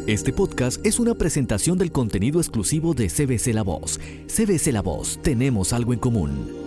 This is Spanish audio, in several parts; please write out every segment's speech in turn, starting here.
Este podcast es una presentación del contenido exclusivo de CBC La Voz. CBC La Voz, tenemos algo en común.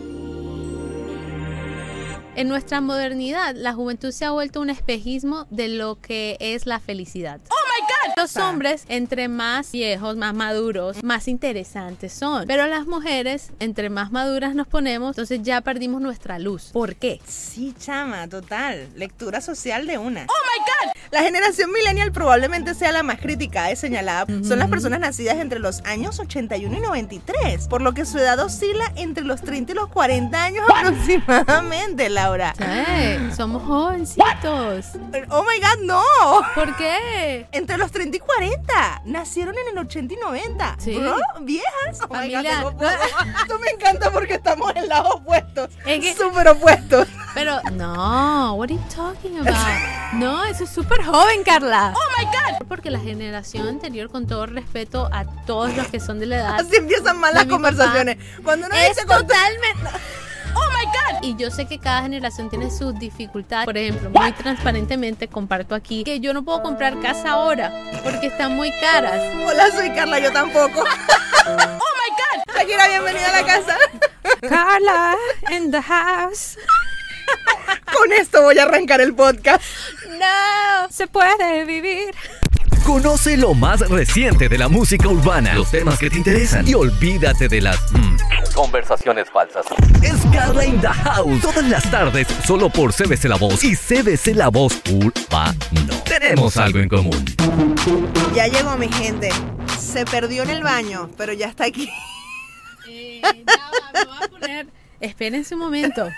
En nuestra modernidad, la juventud se ha vuelto un espejismo de lo que es la felicidad. ¡Oh, my God! Los hombres, entre más viejos, más maduros, más interesantes son. Pero las mujeres, entre más maduras nos ponemos, entonces ya perdimos nuestra luz. ¿Por qué? Sí, chama, total. Lectura social de una. ¡Oh, my God! La generación millennial probablemente sea la más criticada y señalada. Son las personas nacidas entre los años 81 y 93, por lo que su edad oscila entre los 30 y los 40 años aproximadamente, Laura. Sí, somos jovencitos. Oh my God, no. ¿Por qué? Entre los 30 y 40. Nacieron en el 80 y 90. Sí. Bro, viejas. Oh Familia. my God, no puedo. Esto me encanta porque estamos en lados opuestos. Es que- súper opuestos. Pero, no, what are you talking about? No, eso es súper joven, Carla. Oh my God. Porque la generación anterior, con todo respeto a todos los que son de la edad, Así empiezan mal las de mi conversaciones. Cuando uno es dice totalmente... oh my God. Y yo sé que cada generación tiene sus dificultades. Por ejemplo, muy transparentemente comparto aquí que yo no puedo comprar casa ahora porque están muy caras. Hola, soy Carla, yo tampoco. Oh my God. Shakira, bienvenida a la casa. Carla in the house. Con esto voy a arrancar el podcast. No, se puede vivir. Conoce lo más reciente de la música urbana, los temas que te interesan y olvídate de las conversaciones falsas. Es Carla in the House, todas las tardes, solo por CBC La Voz y CBC La Voz Urbano. Tenemos algo en común. Ya llegó mi gente. Se perdió en el baño, pero ya está aquí. Ya va, me voy a poner... Espérense un momento.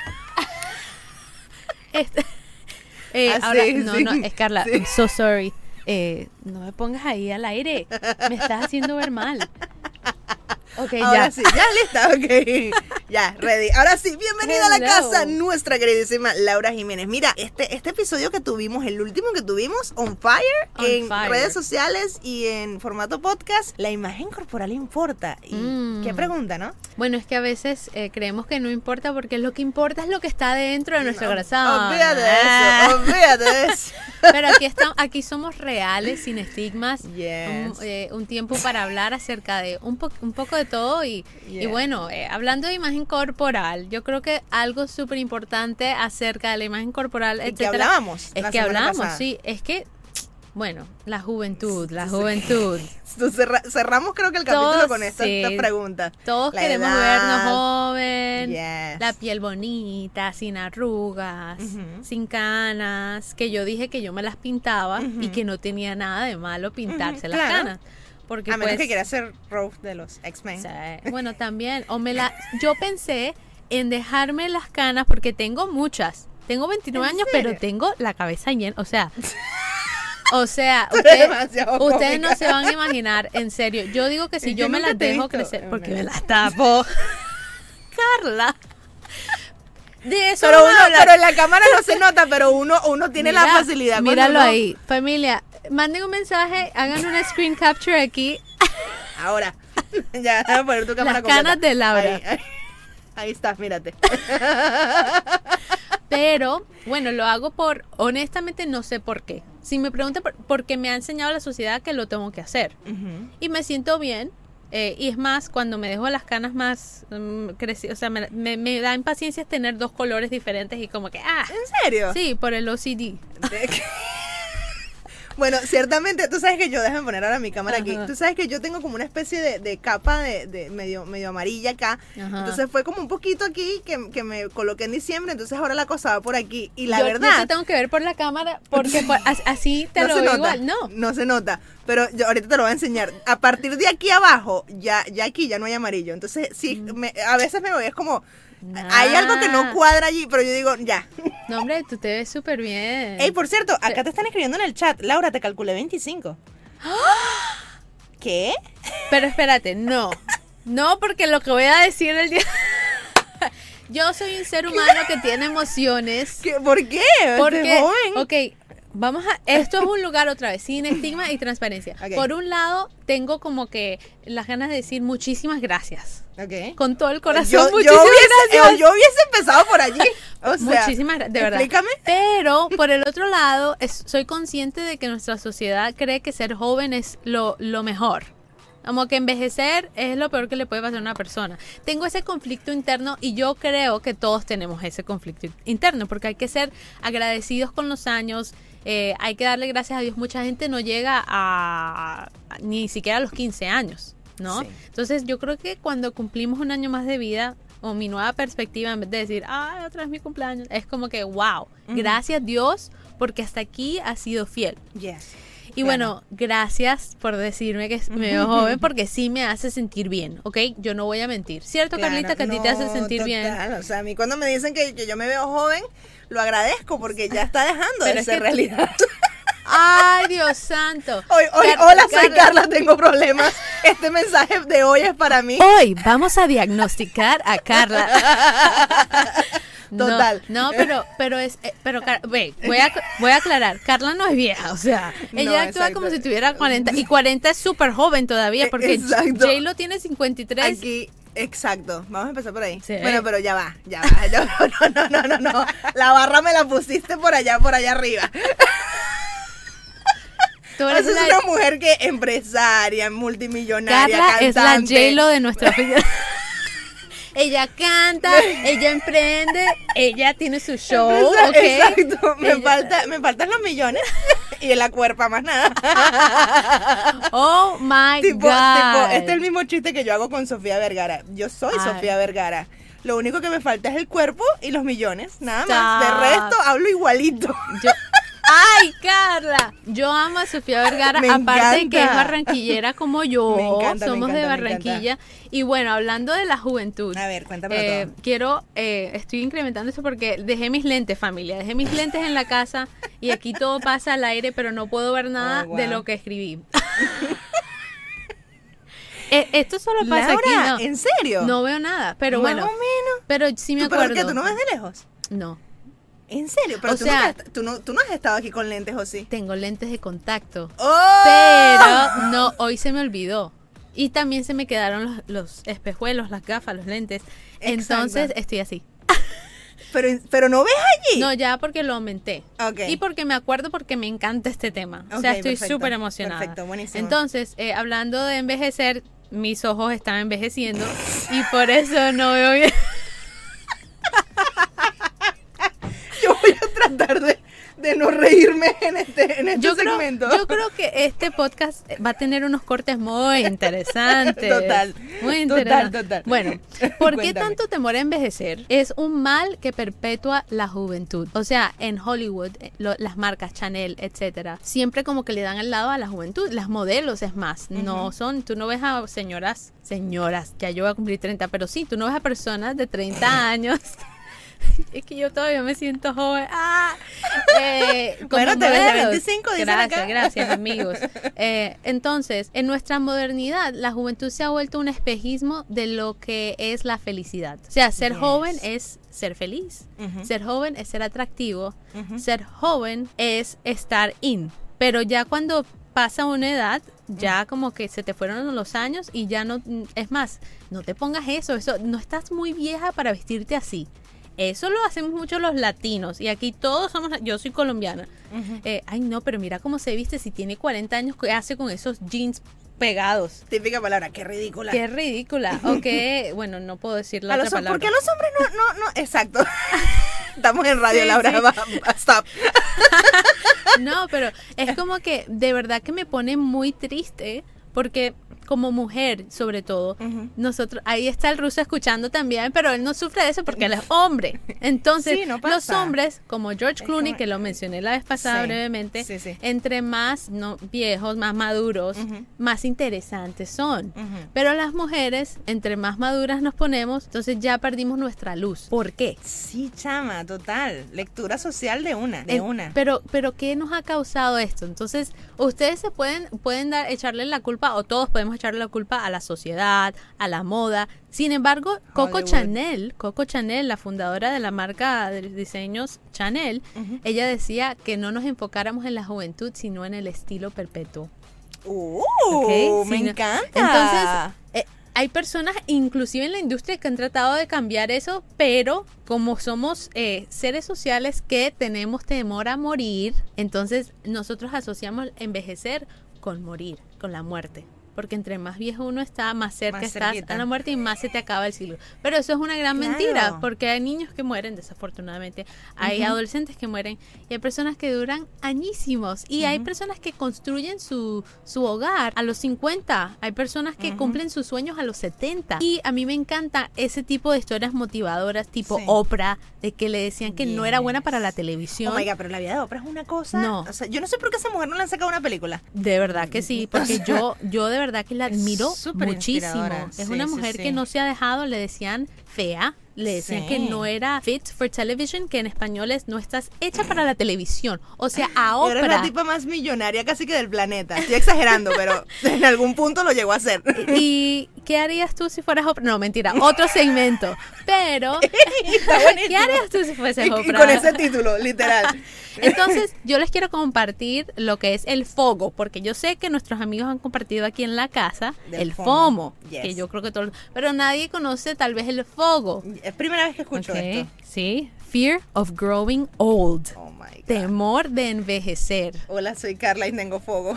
Ahora, no, es Carla, sí. I'm so sorry. No me pongas ahí al aire. Me estás haciendo ver mal. Ok, Ahora ya. sí, ya lista, ok. Ya, ready. Ahora sí, bienvenida a la Hello. casa, nuestra queridísima Laura Jiménez. Mira, este episodio que tuvimos, el último que tuvimos, On Fire, On en Fire. redes sociales y en formato podcast, la imagen corporal importa. Y qué pregunta, ¿no? Bueno, es que a veces creemos que no importa porque lo que importa es lo que está dentro de nuestro corazón. Olvídate de eso, olvídate de eso. Pero aquí somos reales, sin estigmas. Yes. Un tiempo para hablar acerca de un poco de todo. Y bueno, hablando de imagen corporal, yo creo que algo súper importante acerca de la imagen corporal, ¿Y qué etcétera, hablábamos es la que semana hablamos, pasada? sí. Es que, bueno, la juventud. Entonces, cerramos creo que el capítulo Todos, con esta sí. pregunta. Todos La queremos edad. vernos joven, Yes. la piel bonita, sin arrugas, sin canas, que yo dije que yo me las pintaba y que no tenía nada de malo pintarse las claro. canas. Porque A menos pues, que quiera hacer Rose de los X-Men. sí, bueno, también, yo pensé en dejarme las canas porque tengo muchas. Tengo 29 ¿En años, serio? pero tengo la cabeza llena, o sea, Tú eres demasiado ustedes no cómica. se van a imaginar, en serio. Yo digo que si Es yo que me nunca las te he dejo visto. crecer, porque No. me las tapo. Carla. De eso Pero, vamos a hablar. pero en la cámara no se nota, pero uno tiene la Mira, facilidad. cuando Míralo uno- ahí. Familia, manden un mensaje, hagan una screen capture aquí. Ahora, ya, déjame poner tu cámara Las canas completa. de Laura. Ahí está, mírate. Pero, bueno, lo hago honestamente no sé por qué. Si me preguntan porque me ha enseñado la sociedad que lo tengo que hacer. Y me siento bien. Y es más, cuando me dejo las canas más crecidas, o sea, me da impaciencia tener dos colores diferentes y como que, ¿En serio? sí, por el OCD. Bueno, ciertamente, tú sabes que yo, déjame poner ahora mi cámara aquí. Ajá. Tú sabes que yo tengo como una especie de capa de medio amarilla acá. Ajá. Entonces fue como un poquito aquí que me coloqué en diciembre. Entonces ahora la cosa va por aquí. Y la yo verdad. te tengo que ver por la cámara porque así te lo se veo nota, igual. no se nota, pero yo ahorita te lo voy a enseñar. A partir de aquí abajo, ya aquí ya no hay amarillo. Entonces, sí, a veces me voy, es como, hay algo que no cuadra allí, pero yo digo, ya. No, hombre, tú te ves súper bien. Ey, por cierto, acá te están escribiendo en el chat. Laura, te calculé 25. ¿Qué? Pero espérate, no, porque lo que voy a decir el día... Yo soy un ser humano que tiene emociones. ¿Por qué? Porque, joven. ok, esto es un lugar otra vez, sin estigma y transparencia. Okay. Por un lado, tengo como que las ganas de decir muchísimas gracias. Okay. Con todo el corazón, muchísimas gracias. Yo hubiese empezado por allí. O sea, muchísimas gracias, de verdad. Explícame. Pero, por el otro lado, soy consciente de que nuestra sociedad cree que ser joven es lo mejor. Como que envejecer es lo peor que le puede pasar a una persona. Tengo ese conflicto interno y yo creo que todos tenemos ese conflicto interno porque hay que ser agradecidos con los años, hay que darle gracias a Dios. Mucha gente no llega ni siquiera a los 15 años, ¿no? Sí. Entonces yo creo que cuando cumplimos un año más de vida, o mi nueva perspectiva, en vez de decir, ay, otra vez mi cumpleaños, es como que, wow, gracias Dios porque hasta aquí has sido fiel. Yes. Y bueno, gracias por decirme que me veo joven porque sí me hace sentir bien, ¿ok? Yo no voy a mentir. ¿Cierto, Carlita, que a ti te hace sentir bien? O sea, a mí cuando me dicen que yo me veo joven, lo agradezco porque ya está dejando de ser realidad. Ay, Dios santo. Hola, soy Carla, tengo problemas. Este mensaje de hoy es para mí. Hoy vamos a diagnosticar a Carla. Total. No, pero voy a aclarar. Carla no es vieja, o sea, ella actúa como si tuviera 40 y 40 es súper joven todavía porque J-Lo tiene 53. Aquí, exacto. Vamos a empezar por ahí. Sí. Bueno, pero ya va. No. La barra me la pusiste por allá arriba. Tú eres una mujer que empresaria, multimillonaria, Carla cantante. Es la J-Lo de nuestra vida. Ella canta, ella emprende, ella tiene su show, ¿ok? Exacto, me faltan los millones y la cuerpa más nada. Oh my God. Este es el mismo chiste que yo hago con Sofía Vergara. Yo soy Sofía Vergara. Lo único que me falta es el cuerpo y los millones, nada más. De resto, hablo igualito. ¡Ay, Carla! Yo amo a Sofía Vergara, aparte de que es barranquillera como yo. Me encanta, somos de Barranquilla. Y bueno, hablando de la juventud. A ver, cuéntame todo. Estoy incrementando esto porque dejé mis lentes, familia. Dejé mis lentes en la casa y aquí todo pasa al aire, pero no puedo ver nada de lo que escribí. Esto solo pasa aquí, ¿no? ¿En serio? No veo nada, pero bueno. Más o menos. Pero sí me acuerdo. ¿Pero qué? ¿Tú no ves de lejos? No. ¿En serio? Pero tú no has estado aquí con lentes, ¿o sí? Tengo lentes de contacto. ¡Oh! Pero no, hoy se me olvidó. Y también se me quedaron los espejuelos, las gafas, los lentes. Exacto. Entonces estoy así. Pero no ves allí. No, ya porque lo aumenté. Okay. Y porque me acuerdo porque me encanta este tema. O sea, estoy súper emocionada. Perfecto, buenísimo. Entonces, hablando de envejecer, mis ojos están envejeciendo y por eso no veo bien. Yo voy a tratar de no reírme en este segmento. Yo creo que este podcast va a tener unos cortes muy interesantes. Total. Muy interesantes. Total. Bueno, ¿por qué tanto temor a envejecer? Es un mal que perpetúa la juventud. O sea, en Hollywood, las marcas Chanel, etcétera, siempre como que le dan al lado a la juventud. Las modelos, es más, tú no ves a señoras, ya yo voy a cumplir 30, pero sí, tú no ves a personas de 30 años. Es que yo todavía me siento joven. Bueno, te ves de 25, dicen acá. Gracias, amigos. Entonces, en nuestra modernidad, la juventud se ha vuelto un espejismo de lo que es la felicidad. O sea, ser joven es ser feliz. Ser joven es ser atractivo. Ser joven es estar in. Pero ya cuando pasa una edad, ya como que se te fueron los años y ya no, es más, no te pongas eso, no estás muy vieja para vestirte así. Eso lo hacemos mucho los latinos y aquí todos yo soy colombiana. Ay no, pero mira cómo se viste, si tiene 40 años, ¿qué hace con esos jeans pegados? Típica palabra, qué ridícula. Qué ridícula, ok, bueno, no puedo decir la otra palabra. ¿Por qué a los hombres no? Exacto. Estamos en radio, sí, Laura, sí. Stop. No, pero es como que de verdad que me pone muy triste porque como mujer, sobre todo, nosotros, ahí está el ruso escuchando también, pero él no sufre de eso porque él es hombre. Entonces, sí, los hombres, como George Clooney, que lo mencioné la vez pasada brevemente, entre más viejos, más maduros, más interesantes son. Pero las mujeres, entre más maduras nos ponemos, entonces ya perdimos nuestra luz. ¿Por qué? Sí, chama, total. Lectura social de una. Pero ¿qué nos ha causado esto? Entonces, ustedes se pueden echarle la culpa, o todos podemos echarle la culpa a la sociedad, a la moda. Sin embargo, Coco Chanel, la fundadora de la marca de diseños Chanel, ella decía que no nos enfocáramos en la juventud, sino en el estilo perpetuo. Me encanta. Entonces, hay personas, inclusive en la industria, que han tratado de cambiar eso, pero como somos seres sociales que tenemos temor a morir, entonces nosotros asociamos envejecer con morir, con la muerte. Porque entre más viejo uno está, más cerca estás a la muerte y más se te acaba el siglo. Pero eso es una gran mentira, porque hay niños que mueren, desafortunadamente. Hay adolescentes que mueren y hay personas que duran añísimos. Y hay personas que construyen su hogar a los 50. Hay personas que cumplen sus sueños a los 70. Y a mí me encanta ese tipo de historias motivadoras, tipo Oprah, de que le decían que no era buena para la televisión. Oh my God, pero la vida de Oprah es una cosa. No. O sea, yo no sé por qué a esa mujer no le han sacado una película. De verdad que sí, porque yo de verdad que la admiro muchísimo. Es una mujer que no se ha dejado, le decían fea, le decían que no era fit for television, que en español es no estás hecha para la televisión. O sea, a Oprah. Eres la tipa más millonaria casi que del planeta. Estoy exagerando, pero en algún punto lo llegó a hacer. ¿Y qué harías tú si fueras Oprah? No, mentira, otro segmento. Pero, ¿qué harías tú si fueses Oprah? Y con ese título, literal. Entonces, yo les quiero compartir lo que es el FOGO, porque yo sé que nuestros amigos han compartido aquí en la casa el FOMO, que yo creo que todos, pero nadie conoce tal vez el FOGO. Es primera vez que escucho esto. Sí, Fear of Growing Old. Oh my God. Temor de envejecer. Hola, soy Carla y tengo FOGO.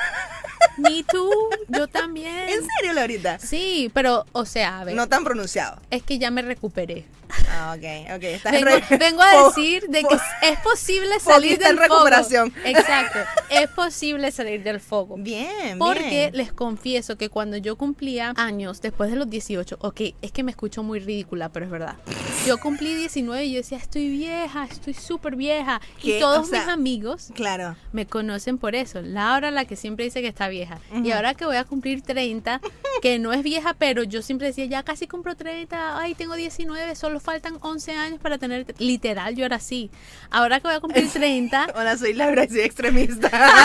Me too, yo también. ¿En serio, Laurita? Sí, pero, o sea, a ver. No tan pronunciado. Es que ya me recuperé. Ok. Vengo a decir de que es posible salir del recuperación. Fogo. Exacto, es posible salir del fogo. Bien, Porque les confieso que cuando yo cumplía años, después de los 18, es que me escucho muy ridícula, pero es verdad. Yo cumplí 19 y yo decía, estoy vieja, estoy súper vieja. Y todos mis amigos me conocen por eso. Laura, la que siempre dice que está vieja. Y ahora que voy a cumplir 30, que no es vieja, pero yo siempre decía, ya casi cumplo 30, ay, tengo 19, solo faltan 11 años para tener, literal, yo era así. Ahora que voy a cumplir 30. Hola, soy Laura y soy extremista.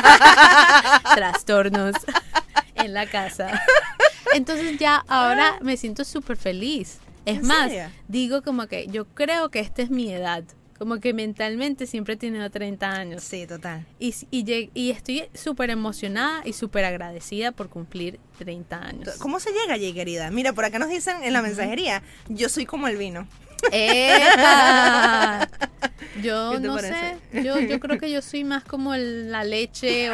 Trastornos en la casa. Entonces ya ahora me siento súper feliz. Es más, digo como que yo creo que esta es mi edad. Como que mentalmente siempre he tenido 30 años. Sí, total. Y estoy súper emocionada y súper agradecida por cumplir 30 años. ¿Cómo se llega allí, querida? Mira, por acá nos dicen en la mensajería, yo soy como el vino. ¡Epa! Yo no sé, yo creo que yo soy más como la leche.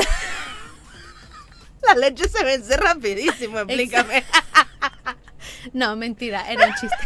La leche se vence rapidísimo, explícame. No, mentira, era un chiste.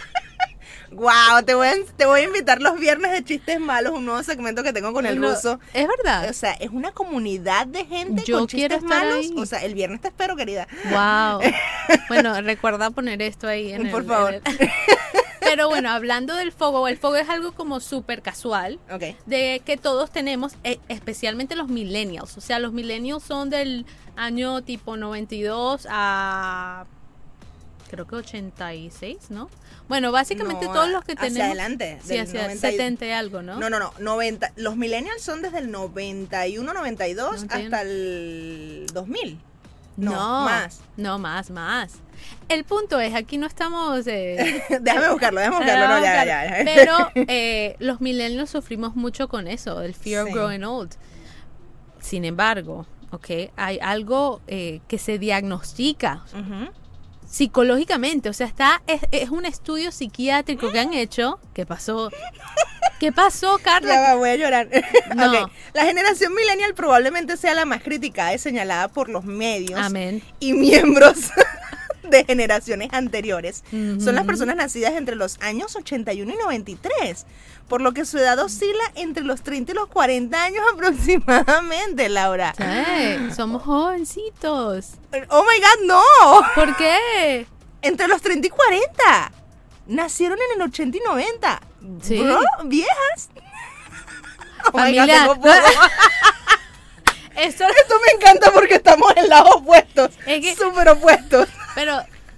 Wow, te voy a invitar los viernes de chistes malos, un nuevo segmento que tengo con el ruso. Es verdad. O sea, es una comunidad de gente con chistes malos. Ahí. O sea, el viernes te espero, querida. Wow. Bueno, recuerda poner esto ahí por favor. Pero bueno, hablando del fogo, el fogo es algo como súper casual, de que todos tenemos, especialmente los millennials. O sea, los millennials son del año tipo 92 a creo que 86, ¿no? Bueno, básicamente todos los que tenemos. Hacia adelante. Sí, hacia 70 y algo, ¿no? No, 90. Los millennials son desde el 91, 92 hasta el 2000. No, más. No, más. El punto es, aquí no estamos... déjame buscarlo, no, ya. Pero los millennials sufrimos mucho con eso, el fear of growing old. Sin embargo, hay algo que se diagnostica psicológicamente, o sea, es un estudio psiquiátrico que han hecho. ¿Qué pasó? ¿Qué pasó, Carla? Ya voy a llorar. No. La generación millennial probablemente sea la más criticada y señalada por los medios y miembros de generaciones anteriores. Son las personas nacidas entre los años 81 y 93, por lo que su edad oscila entre los 30 y los 40 años aproximadamente, Laura. Sí, somos jovencitos. Oh my God, no. ¿Por qué? Entre los 30 y 40. Nacieron en el 80 y 90. Sí. Bro, viejas. Oh familia. my God, tengo poco. Esto me encanta porque estamos en lados opuestos. Súper opuestos. Pero,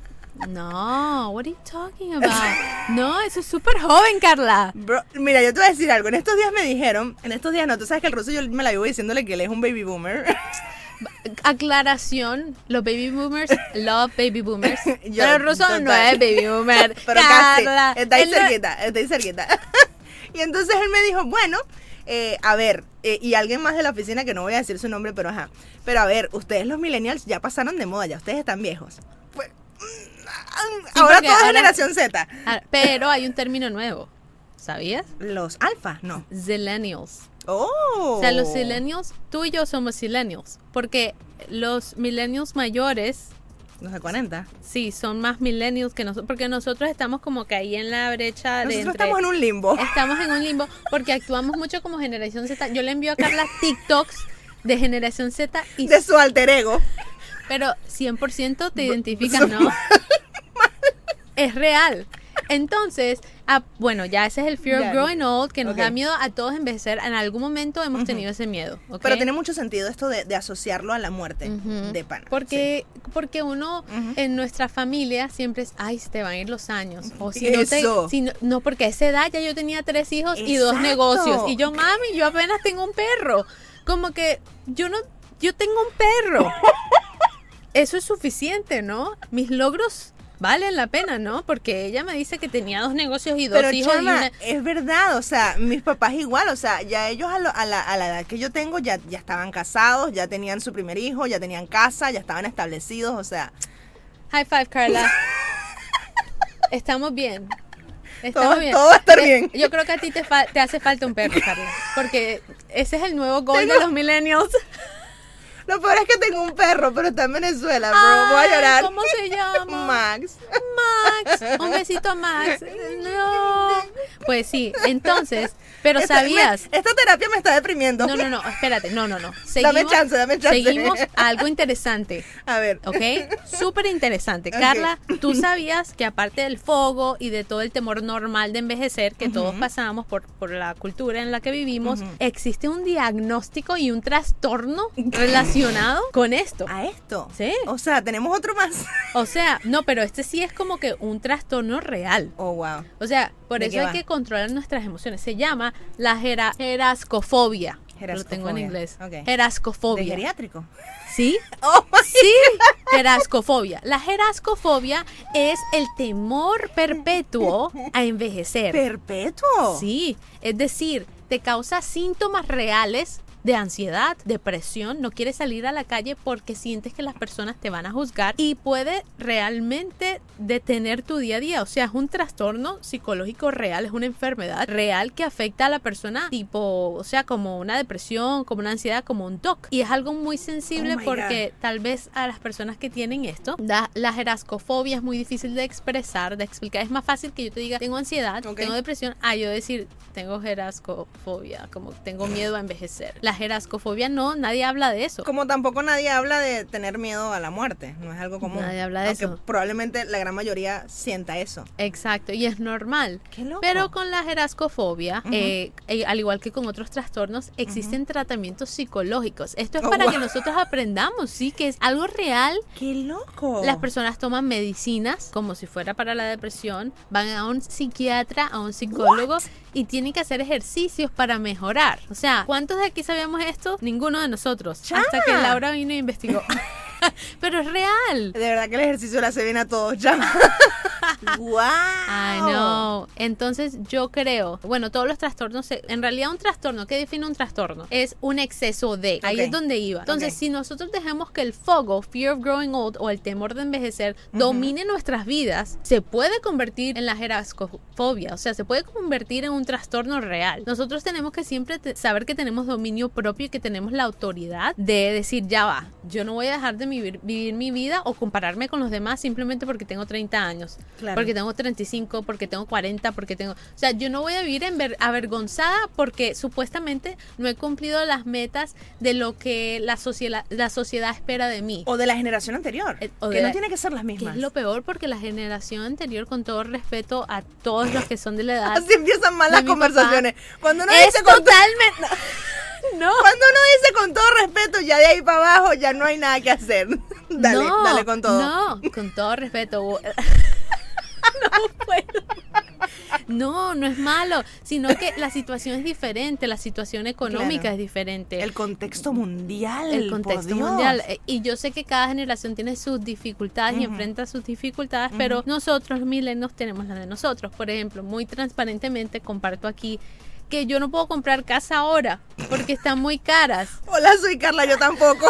no, what are you talking about? No, eso es súper joven, Carla. Bro, mira, yo te voy a decir algo. En estos días me dijeron, tú sabes que el ruso yo me la vivo diciéndole que él es un baby boomer. Aclaración, los baby boomers love baby boomers. Pero el ruso no es baby boomer. Pero Carla, casi, está ahí cerquita. Y entonces él me dijo, bueno, a ver, y alguien más de la oficina que no voy a decir su nombre, pero ajá. Pero a ver, ustedes los millennials ya pasaron de moda, ya ustedes están viejos. Pues, ahora todo es generación Z. Pero hay un término nuevo, ¿sabías? Los alfa, no. Zillennials. Oh. O sea, los millennials, tú y yo somos millennials, porque los millennials mayores, los de 40. sí, son más millennials que nosotros, porque nosotros estamos como que ahí en la brecha de nosotros estamos en un limbo. Estamos en un limbo porque actuamos mucho como generación Z. Yo le envío a Carla TikToks de generación Z y de su alter ego. Pero 100% te identificas, ¿no? Es real. Entonces, bueno, ya ese es el fear of growing old, que nos da miedo a todos envejecer. En algún momento hemos tenido ese miedo, ¿okay? Pero tiene mucho sentido esto de asociarlo a la muerte de pana. Porque uno en nuestra familia siempre es, ay, se te van a ir los años. O si no, porque a esa edad ya yo tenía 3 hijos y 2 negocios. Y yo, mami, yo apenas tengo un perro. Como que yo tengo un perro. Eso es suficiente, ¿no? Mis logros valen la pena, ¿no? Porque ella me dice que tenía 2 negocios y 2 hijos. Pero Chama, es verdad, o sea, mis papás igual, o sea, ya ellos a la edad que yo tengo ya estaban casados, ya tenían su primer hijo, ya tenían casa, ya estaban establecidos, o sea. High five, Carla. Estamos bien. Todo va a estar bien. Yo creo que a ti te hace falta un perro, Carla, porque ese es el nuevo goal de los millennials. Lo peor es que tengo un perro, pero está en Venezuela, bro. Voy a llorar. ¿Cómo se llama? Max. Un besito a Max. No. Pues sí, entonces, pero sabías. Esta terapia me está deprimiendo. No, espérate. No. Dame chance. Seguimos a algo interesante. A ver. ¿Ok? Súper interesante. Okay. Carla, ¿tú sabías que aparte del fogo y de todo el temor normal de envejecer que todos pasamos por la cultura en la que vivimos, existe un diagnóstico y un trastorno relacionado con esto? ¿A esto? Sí. O sea, tenemos otro más. O sea, no, pero este sí es como que un trastorno real. Oh, wow. O sea, por eso hay que controlar nuestras emociones. Se llama la gerascofobia. Lo tengo en inglés. Okay. Gerascofobia. ¿De geriátrico? ¿Sí? Oh, sí. Gerascofobia. La gerascofobia es el temor perpetuo a envejecer. ¿Perpetuo? Sí. Es decir, te causa síntomas reales de ansiedad, depresión, no quieres salir a la calle porque sientes que las personas te van a juzgar y puede realmente detener tu día a día. O sea, es un trastorno psicológico real, es una enfermedad real que afecta a la persona tipo, o sea, como una depresión, como una ansiedad, como un TOC. Y es algo muy sensible porque tal vez a las personas que tienen esto, la gerascofobia es muy difícil de expresar, de explicar. Es más fácil que yo te diga, tengo ansiedad, tengo depresión, a yo decir, tengo gerascofobia, como tengo miedo a envejecer. La gerascofobia no, nadie habla de eso. Como tampoco nadie habla de tener miedo a la muerte, no es algo común. Nadie habla de eso. Probablemente la gran mayoría sienta eso. Exacto, y es normal. Qué loco. Pero con la gerascofobia, al igual que con otros trastornos, existen tratamientos psicológicos. Esto es para que nosotros aprendamos, sí, que es algo real. ¡Qué loco! Las personas toman medicinas como si fuera para la depresión, van a un psiquiatra, a un psicólogo y tienen que hacer ejercicios para mejorar. O sea, ¿cuántos de aquí sabíamos esto? Ninguno de nosotros. Hasta que Laura vino e investigó. Pero es real. De verdad que el ejercicio le hace bien a todos, ya. ¡Wow! I know. Entonces yo creo, bueno, todos los trastornos, en realidad un trastorno, ¿qué define un trastorno? Es un exceso de, ahí es donde iba. Entonces, si nosotros dejamos que el FOGO, Fear of Growing Old, o el temor de envejecer, domine nuestras vidas, se puede convertir en la gerascofobia, o sea, se puede convertir en un trastorno real. Nosotros tenemos que siempre saber que tenemos dominio propio y que tenemos la autoridad de decir, ya va, yo no voy a dejar de vivir mi vida o compararme con los demás simplemente porque tengo 30 años, porque tengo 35, porque tengo 40, porque tengo... O sea, yo no voy a vivir avergonzada porque supuestamente no he cumplido las metas de lo que la sociedad espera de mí. O de la generación anterior, que no tiene que ser las mismas. Que es lo peor porque la generación anterior, con todo respeto a todos los que son de la edad... Así empiezan mal las conversaciones. Cuando uno dice totalmente... No. Cuando uno dice con todo respeto, ya de ahí para abajo ya no hay nada que hacer. Dale con todo. No, con todo respeto. No puedo. No, no es malo, sino que la situación es diferente, la situación económica es diferente. El contexto mundial. El contexto mundial. Y yo sé que cada generación tiene sus dificultades y enfrenta sus dificultades, pero nosotros, los millennials, tenemos las de nosotros. Por ejemplo, muy transparentemente comparto aquí que yo no puedo comprar casa ahora porque están muy caras. Hola, soy Carla, yo tampoco.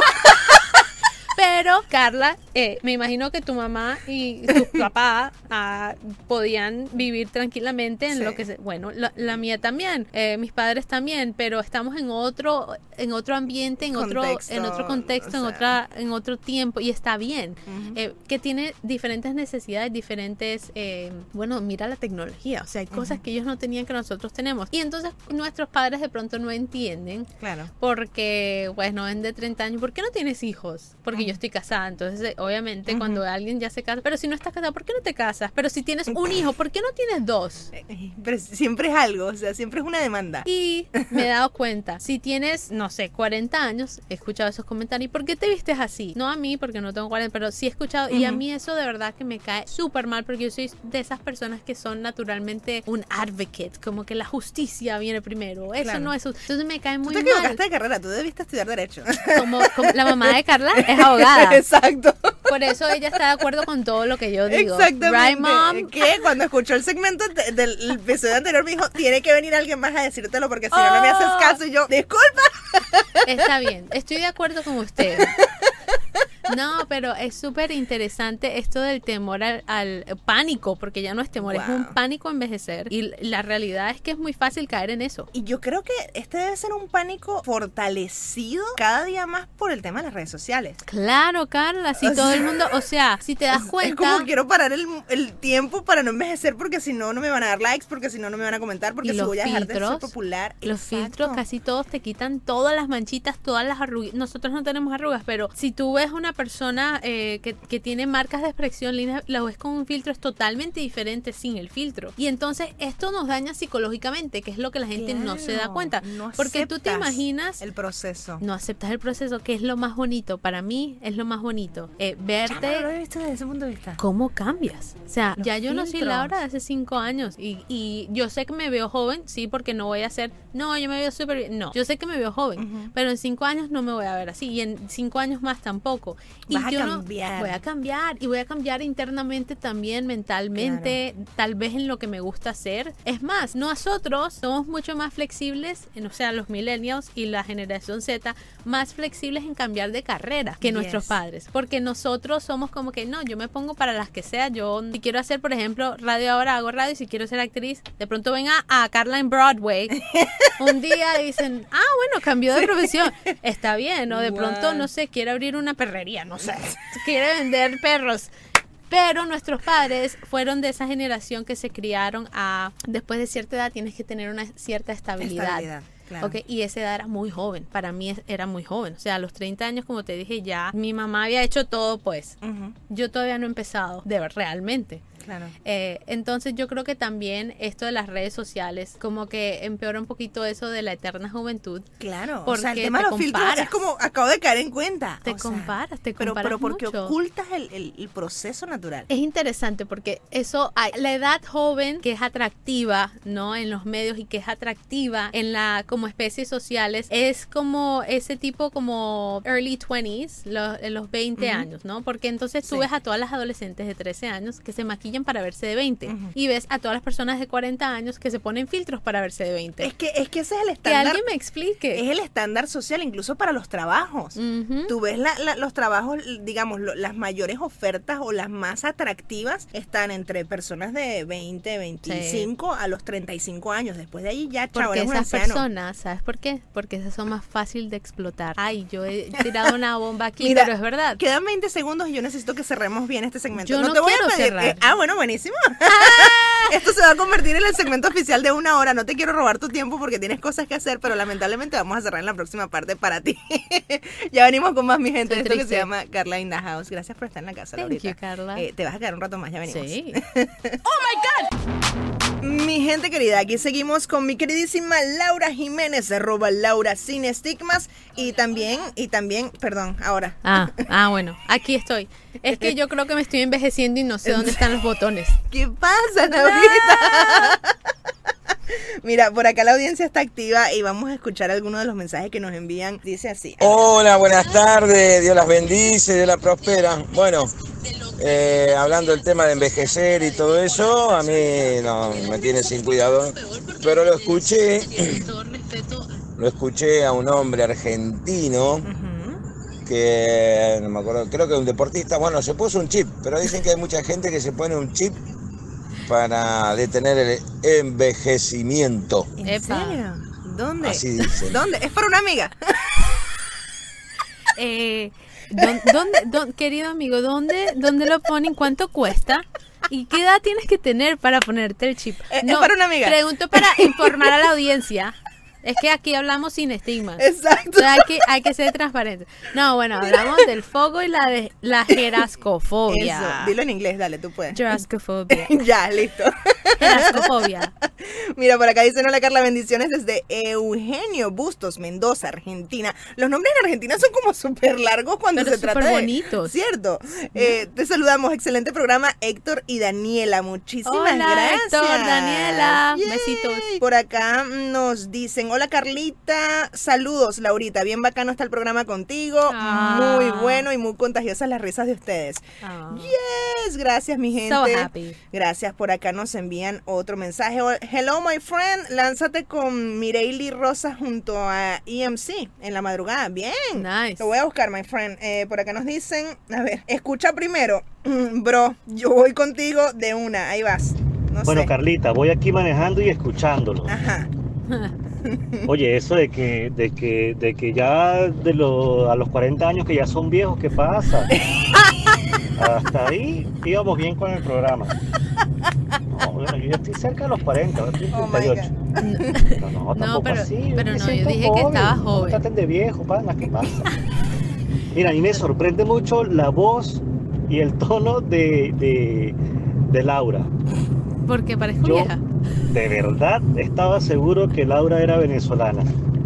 Pero, Carla, me imagino que tu mamá y tu papá podían vivir tranquilamente en lo que bueno, la mía también, mis padres también, pero estamos en otro ambiente, en otro contexto, o sea, en otro tiempo, y está bien, que tiene diferentes necesidades, diferentes, bueno, mira la tecnología, o sea, hay cosas que ellos no tenían que nosotros tenemos, y entonces nuestros padres de pronto no entienden, claro, porque, bueno, ven de 30 años, ¿por qué no tienes hijos? Porque yo estoy casada, entonces obviamente cuando alguien ya se casa, pero si no estás casada, ¿por qué no te casas? Pero si tienes un hijo, ¿por qué no tienes dos? Pero siempre es algo, o sea, siempre es una demanda. Y me he dado cuenta, si tienes, no sé, 40 años, he escuchado esos comentarios, ¿y por qué te vistes así? No a mí, porque no tengo 40, pero sí he escuchado, y a mí eso de verdad que me cae súper mal, porque yo soy de esas personas que son naturalmente un advocate, como que la justicia viene primero, eso no es, entonces me cae muy mal. Tú te equivocaste de carrera, tú debiste estudiar Derecho. Como la mamá de Carla es abogada. Exacto. Por eso ella está de acuerdo con todo lo que yo digo. Exactamente. Right, mom? Que cuando escuchó el segmento del episodio anterior me dijo, tiene que venir alguien más a decírtelo porque si no me haces caso. Y yo, disculpa. Está bien, estoy de acuerdo con usted. No, pero es súper interesante esto del temor al pánico, porque ya no es temor, es un pánico a envejecer. Y la realidad es que es muy fácil caer en eso. Y yo creo que este debe ser un pánico fortalecido cada día más por el tema de las redes sociales. Claro, Carla, si todo el mundo, o sea, si te das cuenta. Es como quiero parar el tiempo para no envejecer, porque si no, no me van a dar likes, porque si no, no me van a comentar, porque si voy a dejar de ser popular. Los filtros casi todos te quitan todas las manchitas, todas las arrugas. Nosotros no tenemos arrugas, pero si tú ves una persona que tiene marcas de expresión, la ves con un filtro, es totalmente diferente sin el filtro. Y entonces esto nos daña psicológicamente, que es lo que la gente no se da cuenta. No porque tú te imaginas el proceso. No aceptas el proceso, que es lo más bonito. Para mí es lo más bonito. Verte. Ya no lo he visto desde ese punto de vista. ¿Cómo cambias? O sea, Los ya yo no soy filtros. Laura de hace 5 años. Y yo sé que me veo joven, sí, porque no voy a hacer. No, yo me veo súper bien. No, yo sé que me veo joven, pero en 5 años no me voy a ver así. Y en 5 años más tampoco. Y Vas a yo cambiar. Voy a cambiar. Y voy a cambiar internamente también, mentalmente, tal vez en lo que me gusta hacer. Es más, nosotros somos mucho más flexibles, o sea, los millennials y la generación Z, más flexibles en cambiar de carrera que nuestros padres. Porque nosotros somos como que, no, yo me pongo para las que sea. Yo, si quiero hacer, por ejemplo, radio ahora, hago radio. Y si quiero ser actriz, de pronto ven a Carla en Broadway. Un día dicen, bueno, cambió de profesión. Está bien, o de pronto, no sé, quiere abrir una perrería, no sé, quiere vender perros. Pero nuestros padres fueron de esa generación que se criaron después de cierta edad tienes que tener una cierta estabilidad. Claro. Okay, y esa edad era muy joven, para mí era muy joven, o sea, a los 30 años, como te dije, ya mi mamá había hecho todo, pues yo todavía no he empezado realmente. Claro. Entonces yo creo que también esto de las redes sociales como que empeora un poquito eso de la eterna juventud. Claro, porque o sea, el tema de los filtros es como, acabo de caer en cuenta. Te comparas pero porque mucho. Ocultas el proceso natural. Es interesante porque eso, la edad joven que es atractiva, ¿no? En los medios y que es atractiva como especies sociales, es como ese tipo como early 20s, los 20 años, ¿no? Porque entonces tú ves a todas las adolescentes de 13 años que se maquillan para verse de 20 y ves a todas las personas de 40 años que se ponen filtros para verse de 20. Es que ese es el estándar. Que alguien me explique. Es el estándar social, incluso para los trabajos. Tú ves los trabajos, digamos, las mayores ofertas o las más atractivas están entre personas de 20, 25 a los 35 años. Después de ahí ya, chavo, porque eres un esas anciano. personas, ¿sabes por qué? Porque esas son más fácil de explotar. Ay, yo he tirado una bomba aquí, Mira, pero es verdad. Quedan 20 segundos y yo necesito que cerremos bien este segmento. Yo no te voy quiero a pedir. cerrar. Bueno, buenísimo. Esto se va a convertir en el segmento oficial de 1 hora. No te quiero robar tu tiempo porque tienes cosas que hacer, pero lamentablemente vamos a cerrar en la próxima parte para ti. Ya venimos con más, mi gente. Esto que se llama Carla in the House. Gracias por estar en la casa, Laurita. Thank you, Carla. Te vas a quedar un rato más, ya venimos. Sí. ¡Oh, my God! Mi gente querida, aquí seguimos con mi queridísima Laura Jiménez, @Laura sin estigmas, y también, perdón, ahora. Bueno, aquí estoy. Es que yo creo que me estoy envejeciendo y no sé dónde están los botones. ¿Qué pasa, Laurita? Mira, por acá la audiencia está activa y vamos a escuchar algunos de los mensajes que nos envían. Dice así. Hola, buenas tardes, Dios las bendice, Dios las prospera. Bueno, hablando del tema de envejecer y todo eso, a mí no me tiene sin cuidado, pero lo escuché a un hombre argentino que, no me acuerdo, creo que un deportista, bueno, se puso un chip, pero dicen que hay mucha gente que se pone un chip para detener el envejecimiento. ¿En serio? ¿Dónde? Así dicen. ¿Dónde? Es para una amiga. Querido amigo, ¿dónde lo ponen? ¿Cuánto cuesta? ¿Y qué edad tienes que tener para ponerte el chip? Es para una amiga. Pregunto para informar a la audiencia. Es que aquí hablamos sin estigmas. Exacto. O sea, hay que ser transparentes. No, bueno, hablamos del fogo y la gerascofobia. Eso, dilo en inglés, dale, tú puedes. Gerascofobia. Ya, listo. Gerascofobia. Mira, por acá dicen: hola Carla, bendiciones desde Eugenio Bustos, Mendoza, Argentina. Los nombres en Argentina son como súper largos cuando se trata de... bonitos. Cierto. Te saludamos, excelente programa, Héctor y Daniela. Muchísimas gracias. Héctor, Daniela. Yay. Besitos. Por acá nos dicen: hola Carlita, saludos Laurita, bien bacano está el programa contigo, muy bueno y muy contagiosas las risas de ustedes. Yes, gracias mi gente. So happy. Gracias, por acá nos envían otro mensaje. Hello my friend, lánzate con Mireille Rosa junto a EMC en la madrugada. Bien, nice. Lo voy a buscar my friend. Por acá nos dicen, a ver, escucha primero, bro, yo voy contigo de una, ahí vas. Bueno, sé. Carlita, voy aquí manejando y escuchándolo. Ajá. Oye, eso de que ya a los 40 años que ya son viejos, ¿qué pasa? Hasta ahí íbamos bien con el programa. No, bueno, yo ya estoy cerca de los 40, estoy 38. Pero no, tampoco así. Pero no, yo siento dije que estaba No joven. me traten de viejo, pana, ¿qué pasa? Mira, a mí me sorprende mucho la voz y el tono de Laura. Porque parezco Yo, vieja. de verdad, estaba seguro que Laura era venezolana.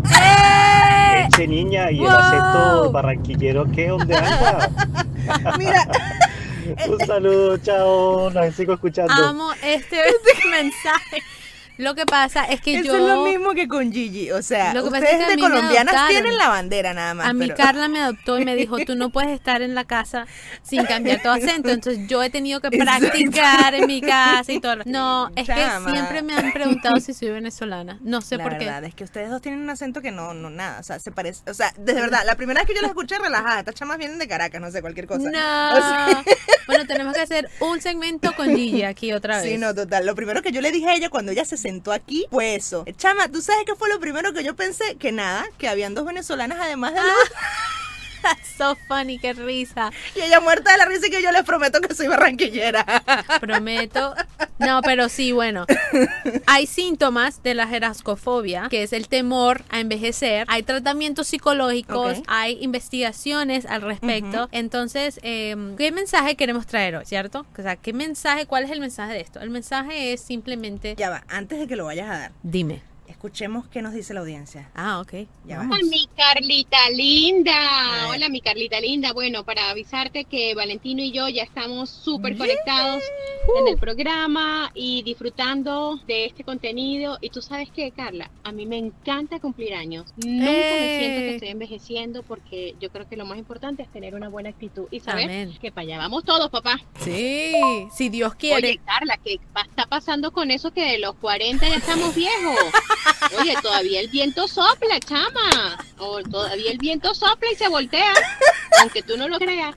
Eche niña, y el acento barranquillero, ¿qué? ¿Dónde anda? Mira. Un saludo, chao, las sigo escuchando. Amo este mensaje. Lo que pasa es que Eso es lo mismo que con Gigi, o sea, Lo que pasa ustedes es que a de mí me colombianas adoptaron. tienen la bandera nada más. A mí Carla me adoptó y me dijo, tú no puedes estar en la casa sin cambiar tu acento. Entonces yo he tenido que practicar en mi casa y todo. No, es Chama. que siempre me han preguntado si soy venezolana. No sé por qué. La verdad es que ustedes dos tienen un acento que no nada, o sea, se parece, o sea, de verdad, la primera vez que yo la escuché relajada, estas chamas vienen de Caracas, no sé, cualquier cosa. No. O sea, Bueno, tenemos que hacer un segmento con Gigi aquí otra vez. sí, no, total. Lo primero que yo le dije a ella cuando ella se sentó aquí fue eso. Chama, ¿tú sabes qué fue lo primero que yo pensé? Que nada, que habían dos venezolanas además de That's so funny, qué risa. Y ella muerta de la risa y que yo les prometo que soy barranquillera. Prometo. No, pero sí, bueno. Hay síntomas de la gerascofobia, que es el temor a envejecer. Hay tratamientos psicológicos, hay investigaciones al respecto. Entonces, ¿qué mensaje queremos traer hoy, cierto? O sea, ¿cuál es el mensaje de esto? El mensaje es simplemente... Ya va, antes de que lo vayas a dar, Dime. escuchemos qué nos dice la audiencia. Ok. Ya vamos. vamos. Hola, mi Carlita linda. Ay. Hola, mi Carlita linda. Bueno, para avisarte que Valentino y yo ya estamos súper conectados en el programa y disfrutando de este contenido. Y tú sabes qué, Carla, a mí me encanta cumplir años. Nunca me siento que estoy envejeciendo porque yo creo que lo más importante es tener una buena actitud y saber Amén. que para allá vamos todos, papá. Sí, si Dios quiere. Oye, Carla, ¿qué está pasando con eso que de los 40 ya estamos viejos? Oye, todavía el viento sopla, chama. Todavía el viento sopla y se voltea. Aunque tú no lo creas.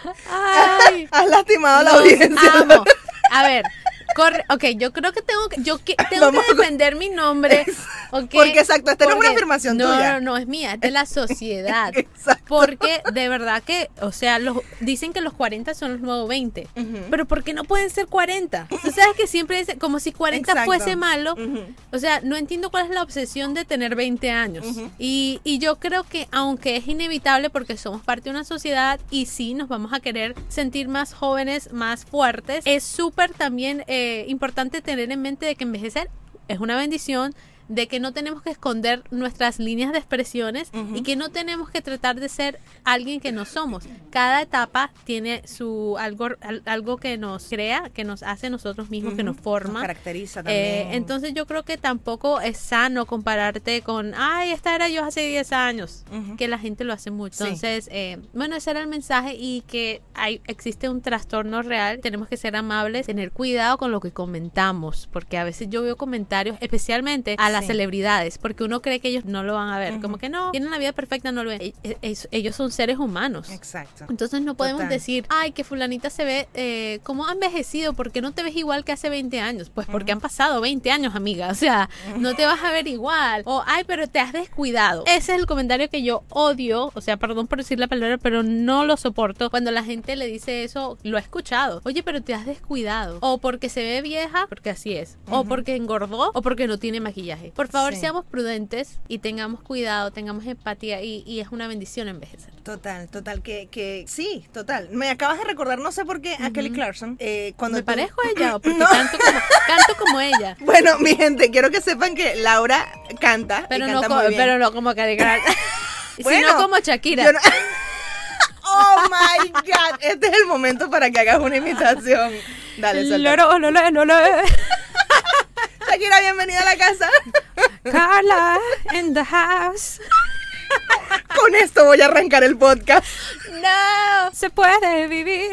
Ay, Has lastimado a la los audiencia. amo. A ver, ok, yo creo que tengo que defender mi nombre. Okay, Porque exacto, esta no es una afirmación tuya. No, es mía, es de la sociedad. Exacto. Porque de verdad que, o sea, dicen que los 40 son los nuevos 20. Pero ¿por qué no pueden ser 40? Tú sabes que siempre dicen como si 40 Exacto. fuese malo. O sea, no entiendo cuál es la obsesión de tener 20 años. Y yo creo que aunque es inevitable porque somos parte de una sociedad y sí nos vamos a querer sentir más jóvenes, más fuertes, es súper también importante tener en mente de que envejecer es una bendición, de que no tenemos que esconder nuestras líneas de expresiones y que no tenemos que tratar de ser alguien que no somos. Cada etapa tiene algo que nos crea, que nos hace nosotros mismos, que nos forma. Nos caracteriza también. Entonces yo creo que tampoco es sano compararte con, esta era yo hace 10 años, que la gente lo hace mucho. Entonces, bueno, ese era el mensaje, y que existe un trastorno real. Tenemos que ser amables, tener cuidado con lo que comentamos, porque a veces yo veo comentarios, especialmente a las celebridades, porque uno cree que ellos no lo van a ver, como que no, tienen la vida perfecta, no lo ven. Ellos son seres humanos. Exacto. Entonces no podemos decir, que fulanita se ve, ¿cómo ha envejecido? ¿Por qué no te ves igual que hace 20 años? Pues porque han pasado 20 años, amiga, o sea, no te vas a ver igual. O, pero te has descuidado. Ese es el comentario que yo odio, o sea, perdón por decir la palabra, pero no lo soporto. Cuando la gente le dice eso, lo he escuchado. Oye, pero te has descuidado. O porque se ve vieja, porque así es. O porque engordó, o porque no tiene maquillaje. Por favor, seamos prudentes y tengamos cuidado, tengamos empatía, y es una bendición envejecer. Total, que sí, total. Me acabas de recordar, no sé por qué, a Kelly Clarkson. Cuando ¿Me parezco a ella o porque canto como ella? Bueno, mi gente, quiero que sepan que Laura canta, pero y no canta muy bien. Pero no como Kelly Clarkson. Bueno, sino como Shakira. Oh my God, este es el momento para que hagas una imitación. Dale, suelta. Shakira, bienvenida a la casa. Carla in the house. Con esto voy a arrancar el podcast. No se puede vivir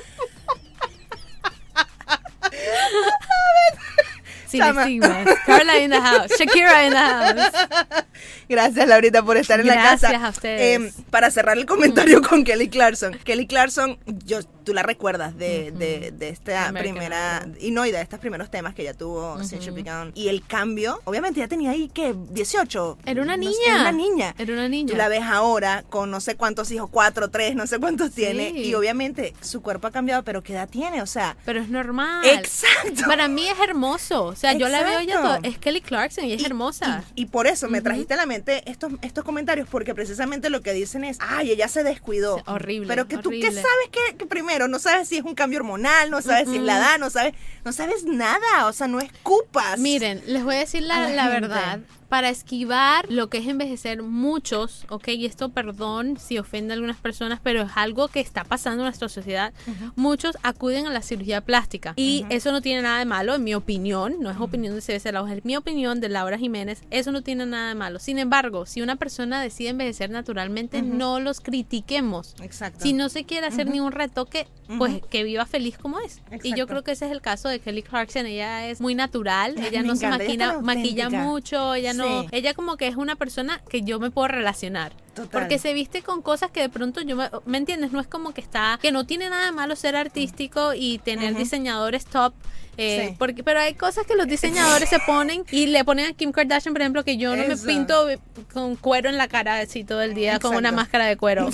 sin estigmas. Carla in the house. Shakira in the house. Gracias, Laurita, por estar en la casa. Gracias a ustedes. Para cerrar el comentario con Kelly Clarkson. Kelly Clarkson, tú la recuerdas de esta primera, y de estos primeros temas que ella tuvo, Since You Began. Y el cambio, obviamente ya tenía ahí, ¿qué? 18. Era una niña. Era una niña. Tú la ves ahora con no sé cuántos hijos, 4, 3, no sé cuántos tiene. Y obviamente su cuerpo ha cambiado, pero ¿qué edad tiene? O sea. Pero es normal. Exacto. Para mí es hermoso. O sea, yo la veo ya es Kelly Clarkson y es hermosa. Y por eso me trajiste a la mente estos comentarios, porque precisamente lo que dicen es, ella se descuidó. Horrible. Pero que tú, ¿qué sabes que primero? No sabes si es un cambio hormonal, no sabes si es la edad, no sabes nada, o sea, no escupas. Miren, les voy a decir la verdad. Para esquivar lo que es envejecer, muchos, y esto perdón si ofende a algunas personas, pero es algo que está pasando en nuestra sociedad, muchos acuden a la cirugía plástica, y eso no tiene nada de malo, en mi opinión, no es opinión de CBC La Voz, es mi opinión de Laura Jiménez, eso no tiene nada de malo. Sin embargo, si una persona decide envejecer naturalmente, no los critiquemos. Exacto. Si no se quiere hacer ni un retoque, pues que viva feliz como es. Exacto. Y yo creo que ese es el caso de Kelly Clarkson. Ella es muy natural, ella no se maquilla mucho, ella como que es una persona que yo me puedo relacionar. Total. Porque se viste con cosas que de pronto ¿me entiendes? No es como que no tiene nada de malo ser artístico y tener diseñadores top. Pero hay cosas que los diseñadores se ponen y le ponen a Kim Kardashian, por ejemplo, que yo no me pinto con cuero en la cara así todo el día, con una máscara de cuero.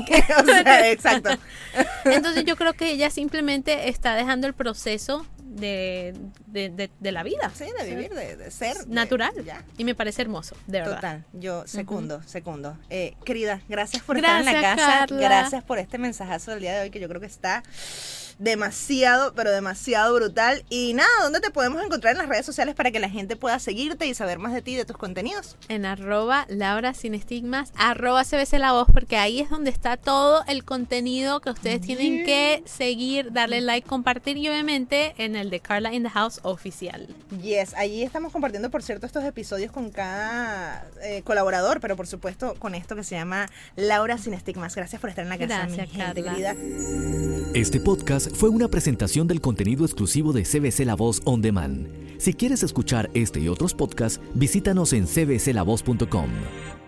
Exacto. Entonces yo creo que ella simplemente está dejando el proceso de la vida. Sí, de vivir, de ser. Natural. Y me parece hermoso, de verdad. Total, yo segundo. Querida, gracias por estar en la casa. Carla. Gracias por este mensajazo del día de hoy, que yo creo que está demasiado, pero demasiado brutal. Y nada, ¿dónde te podemos encontrar en las redes sociales para que la gente pueda seguirte y saber más de ti y de tus contenidos? En @Laura Sin Estigmas, @CBC La Voz, porque ahí es donde está todo el contenido que ustedes tienen que seguir, darle like, compartir, y obviamente en el de Carla in the House oficial. Yes, allí estamos compartiendo, por cierto, estos episodios con cada colaborador, pero por supuesto con esto que se llama Laura Sin Estigmas. Gracias por estar en la casa, Gracias, mi gente Carla. querida. Este podcast fue una presentación del contenido exclusivo de CBC La Voz On Demand. Si quieres escuchar este y otros podcasts, visítanos en cbclavoz.com.